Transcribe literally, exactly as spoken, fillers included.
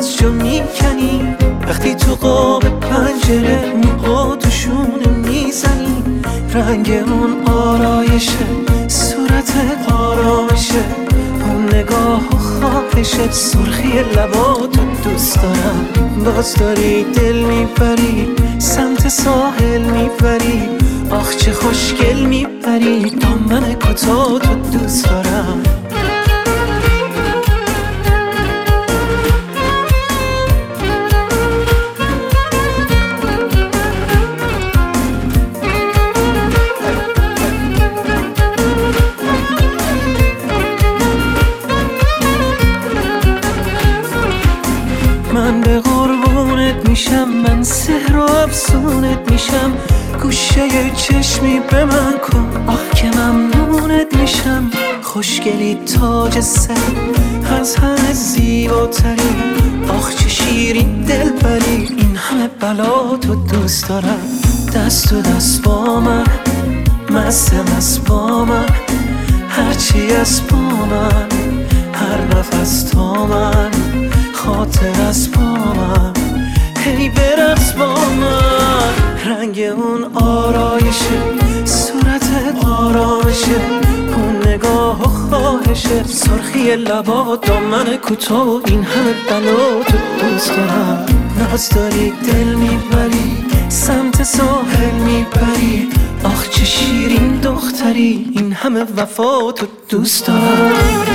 از جا میکنی وقتی تو قاب پنجره موها تو شونه میزنی. رنگ اون آرایشه، صورتت آرامشه، اون نگاه و خواهشه، سرخی لباتو دوست دارم. باز داری دل میبری سمت ساحل میبری، آخ چه خوشگل میبری، دامن کوتاه تو دوست دارم. من به قربونت میشم، من سحر و افسونت میشم، گوشه چشمی به من کن آخ که ممنونت میشم. خوشگلی تاج سر از همه زیباتری، آخ چه شیرین دل بری، این همه بلا تو دوست دارم. دست و دست با من، مست مست با من، هرچی از با من، هر نفس تا من، خاطر از با من، هی برقص با من. رنگ اون آرایشه، صورتت آرامشه، اون نگاه و خواهشه، سرخی لبا، دامن کوتاه و این همه بلا تو دوست دارم. ناز داری دل میبری سمت ساحل میبری، آخ چه شیرین دختری، این همه وفا تو دوست دارم.